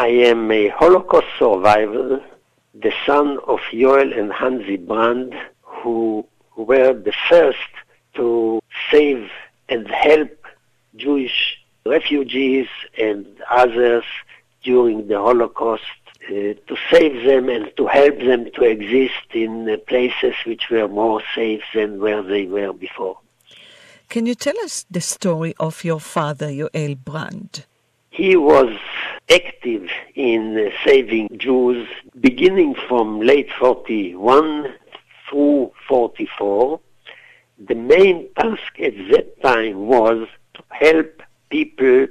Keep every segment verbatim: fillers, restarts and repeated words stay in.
I am a Holocaust survivor, the son of Yoel and Hansi Brand, who were the first to save and help Jewish refugees and others during the Holocaust, uh, to save them and to help them to exist in uh, places which were more safe than where they were before. Can you tell us the story of your father, Yoel Brand? He was active in uh, saving Jews beginning from late forty-one through forty-four. The main task at that time was to help people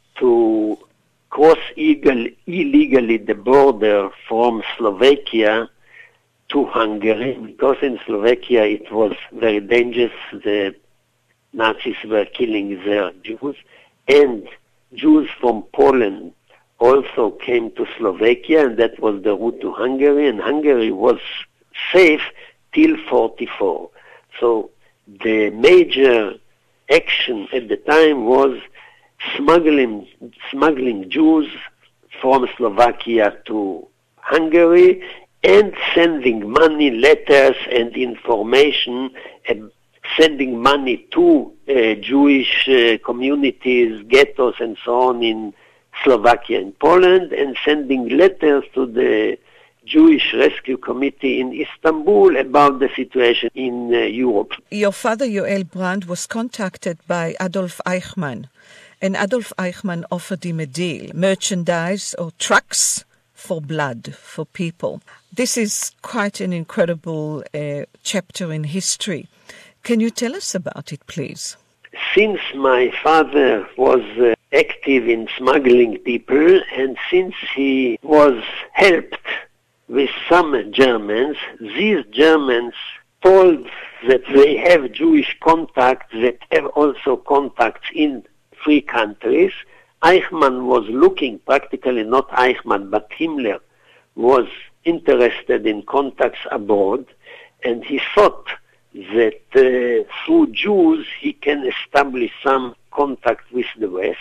to cross illegal, illegally the border from Slovakia to Hungary, because in Slovakia it was very dangerous. The Nazis were killing their Jews, and Jews from Poland also came to Slovakia, and that was the route to Hungary, and Hungary was safe till forty-four. So the major action at the time was smuggling smuggling Jews from Slovakia to Hungary and sending money, letters, and information, and sending money to uh, Jewish uh, communities, ghettos, and so on in Slovakia and Poland, and sending letters to the Jewish Rescue Committee in Istanbul about the situation in uh, Europe. Your father, Yoel Brand, was contacted by Adolf Eichmann, and Adolf Eichmann offered him a deal, merchandise or trucks for blood, for people. This is quite an incredible uh, chapter in history. Can you tell us about it, please? Since my father was uh, active in smuggling people, and since he was helped with some Germans, these Germans told that they have Jewish contacts that have also contacts in free countries. Eichmann was looking, practically not Eichmann, but Himmler was interested in contacts abroad, and he thought that uh, through Jews he can establish some contact with the West.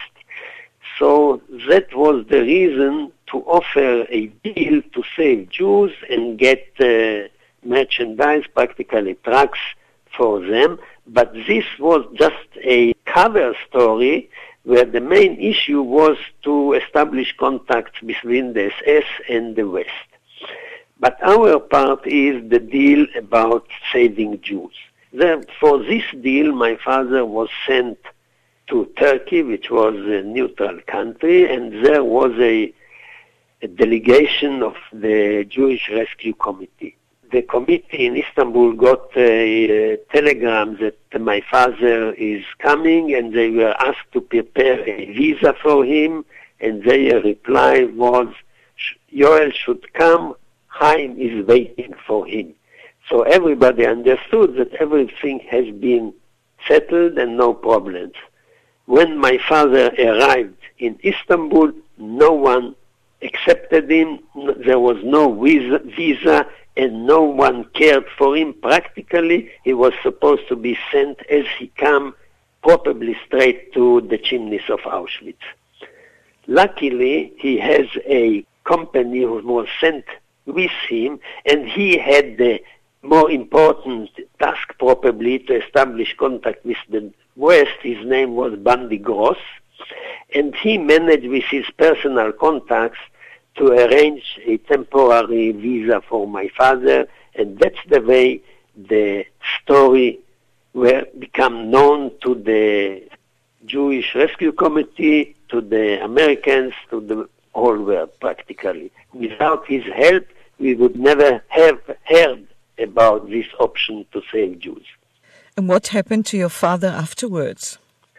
So that was the reason to offer a deal to save Jews and get uh, merchandise, practically trucks for them. But this was just a cover story where the main issue was to establish contacts between the S S and the West. But our part is the deal about saving Jews. Then, for this deal, my father was sent to Turkey, which was a neutral country, and there was a, a delegation of the Jewish Rescue Committee. The committee in Istanbul got a, a telegram that my father is coming, and they were asked to prepare a visa for him, and their reply was, Yoel should come, Chaim is waiting for him. So everybody understood that everything has been settled and no problems. When my father arrived in Istanbul, no one accepted him, there was no visa, visa and no one cared for him. Practically, he was supposed to be sent as he came, probably straight to the chimneys of Auschwitz. Luckily, he has a company who was sent with him, and he had the more important task probably to establish contact with the West. His name was Bandi Gross, and he managed with his personal contacts to arrange a temporary visa for my father, and that's the way the story will become known to the Jewish Rescue Committee, to the Americans, to the whole world practically. Without his help, we would never have heard about this option to save Jews. And what happened to your father afterwards?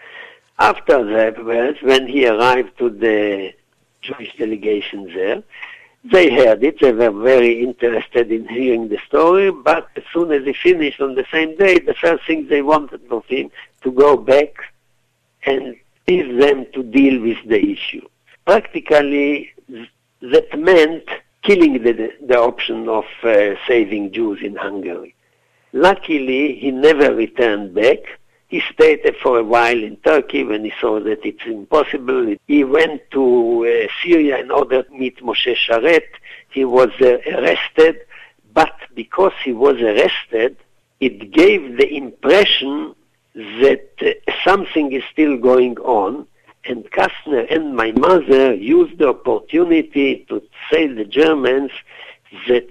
After that, when he arrived to the Jewish delegation there, they heard it. They were very interested in hearing the story, but as soon as he finished on the same day, the first thing they wanted of him to go back and leave them to deal with the issue. Practically, that meant killing the, the option of uh, saving Jews in Hungary. Luckily, he never returned back, He stayed for a while in Turkey when he saw that it's impossible. He went to uh, Syria in order to meet Moshe Sharet. He was uh, arrested, but because he was arrested, it gave the impression that uh, something is still going on, and Kastner and my mother used the opportunity to say to the Germans that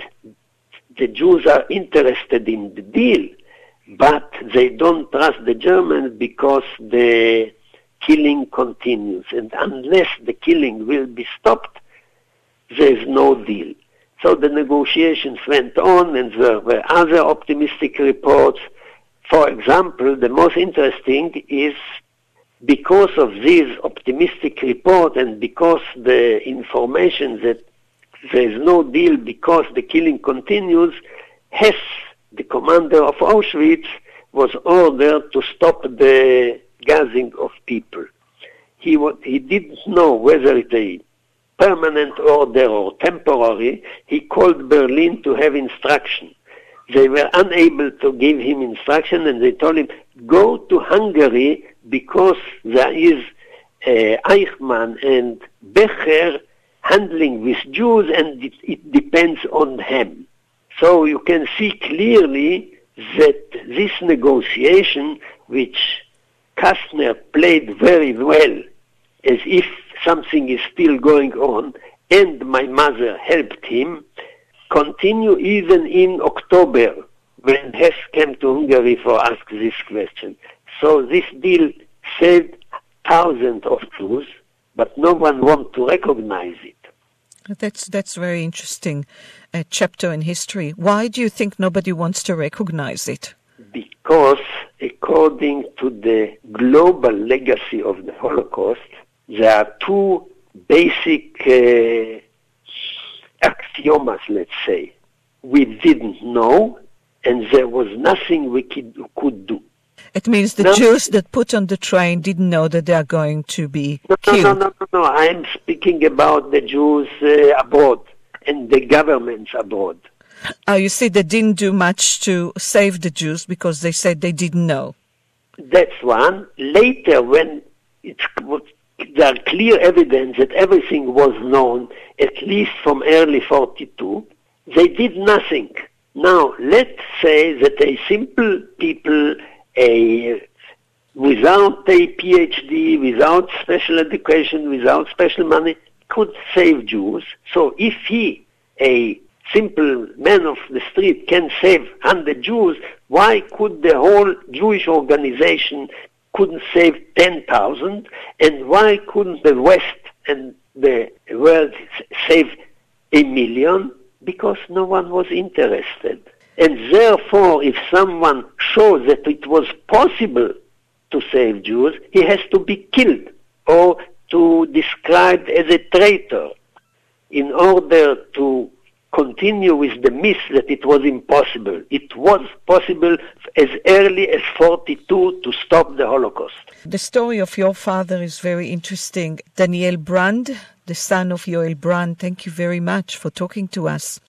the Jews are interested in the deal, but they don't trust the Germans because the killing continues, and unless the killing will be stopped, there is no deal. So the negotiations went on, and there were other optimistic reports. For example, the most interesting is because of this optimistic report and because the information that there is no deal because the killing continues, Hess, the commander of Auschwitz, was ordered to stop the gassing of people. He, wa- he didn't know whether it's a permanent order or temporary. He called Berlin to have instruction. They were unable to give him instruction, and they told him, go to Hungary because there is uh, Eichmann and Becher handling with Jews, and it, it depends on him. So you can see clearly that this negotiation, which Kastner played very well, as if something is still going on, and my mother helped him, continue even in October, when Hess came to Hungary for ask this question. So this deal saved thousands of Jews, but no one wants to recognize it. That's that's very interesting uh, chapter in history. Why do you think nobody wants to recognize it? Because according to the global legacy of the Holocaust, there are two basic uh, axiomas, let's say. We didn't know, and there was nothing we could, could do. It means the no, Jews that put on the train didn't know that they are going to be no, killed. No, no, no, no, no. I'm speaking about the Jews uh, abroad and the governments abroad. Oh, you see, they didn't do much to save the Jews because they said they didn't know. That's one. Later, when it's, there are clear evidence that everything was known, at least from early forty-two, they did nothing. Now, let's say that a simple people, a without a P H D, without special education, without special money, could save Jews. So if he, a simple man of the street, can save one hundred Jews, why could the whole Jewish organization couldn't save ten thousand? And why couldn't the West and the world save a million? Because no one was interested. And therefore, if someone shows that it was possible to save Jews, he has to be killed or to described as a traitor in order to continue with the myth that it was impossible. It was possible as early as forty-two to stop the Holocaust. The story of your father is very interesting. Daniel Brand, the son of Yoel Brand, thank you very much for talking to us.